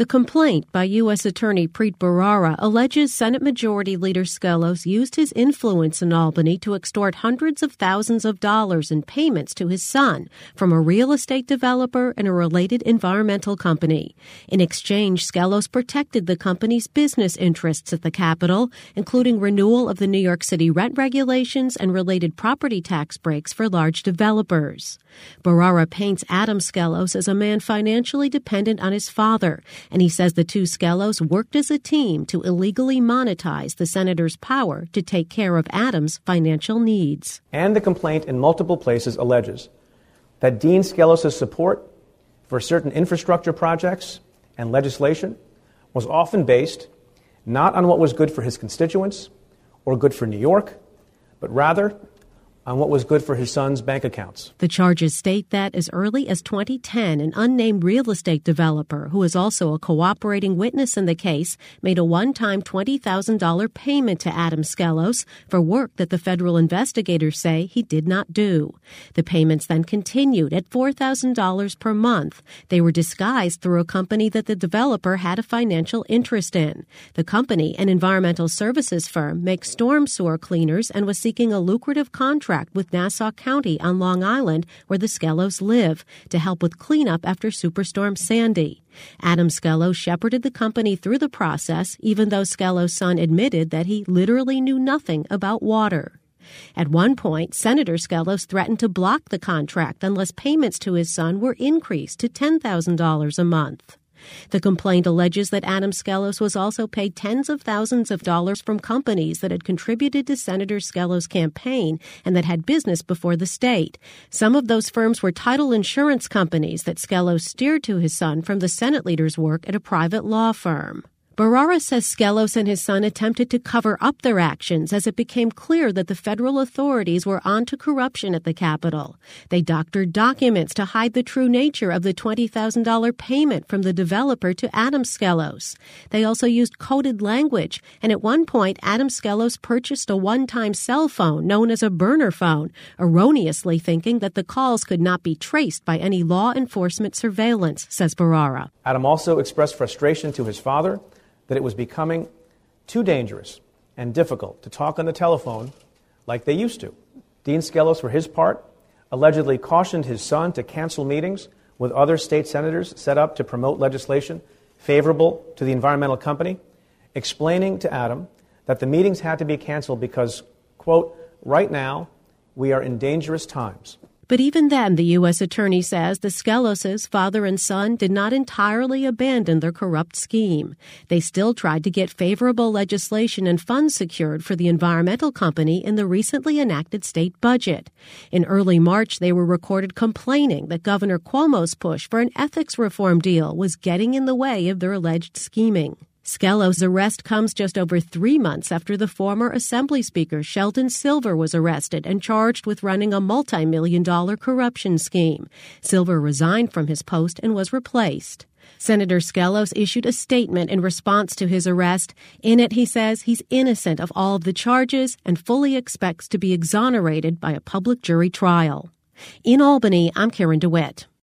The complaint by U.S. Attorney Preet Bharara alleges Senate Majority Leader Skelos used his influence in Albany to extort hundreds of thousands of dollars in payments to his son from a real estate developer and a related environmental company. In exchange, Skelos protected the company's business interests at the Capitol, including renewal of the New York City rent regulations and related property tax breaks for large developers. Bharara paints Adam Skelos as a man financially dependent on his father, and he says the two Skelos worked as a team to illegally monetize the senator's power to take care of Adam's financial needs. And the complaint in multiple places alleges that Dean Skelos' support for certain infrastructure projects and legislation was often based not on what was good for his constituents or good for New York, but rather on what was good for his son's bank accounts. The charges state that as early as 2010, an unnamed real estate developer, who is also a cooperating witness in the case, made a one-time $20,000 payment to Adam Skelos for work that the federal investigators say he did not do. The payments then continued at $4,000 per month. They were disguised through a company that the developer had a financial interest in. The company, an environmental services firm, makes storm sewer cleaners and was seeking a lucrative contract with Nassau County on Long Island, where the Skelos live, to help with cleanup after Superstorm Sandy. Adam Skelos shepherded the company through the process, even though Skelos' son admitted that he literally knew nothing about water. At one point, Senator Skelos threatened to block the contract unless payments to his son were increased to $10,000 a month. The complaint alleges that Adam Skelos was also paid tens of thousands of dollars from companies that had contributed to Senator Skelos' campaign and that had business before the state. Some of those firms were title insurance companies that Skelos steered to his son from the Senate leader's work at a private law firm. Bharara says Skelos and his son attempted to cover up their actions as it became clear that the federal authorities were onto corruption at the Capitol. They doctored documents to hide the true nature of the $20,000 payment from the developer to Adam Skelos. They also used coded language, and at one point Adam Skelos purchased a one-time cell phone known as a burner phone, erroneously thinking that the calls could not be traced by any law enforcement surveillance, says Bharara. Adam also expressed frustration to his father that it was becoming too dangerous and difficult to talk on the telephone like they used to. Dean Skelos, for his part, allegedly cautioned his son to cancel meetings with other state senators set up to promote legislation favorable to the environmental company, explaining to Adam that the meetings had to be canceled because, quote, right now we are in dangerous times. But even then, the U.S. Attorney says the Skeloses, father and son, did not entirely abandon their corrupt scheme. They still tried to get favorable legislation and funds secured for the environmental company in the recently enacted state budget. In early March, they were recorded complaining that Governor Cuomo's push for an ethics reform deal was getting in the way of their alleged scheming. Skelos' arrest comes just over 3 months after the former Assembly Speaker Sheldon Silver was arrested and charged with running a multi-million-dollar corruption scheme. Silver resigned from his post and was replaced. Senator Skelos issued a statement in response to his arrest. In it, he says he's innocent of all of the charges and fully expects to be exonerated by a public jury trial. In Albany, I'm Karen DeWitt.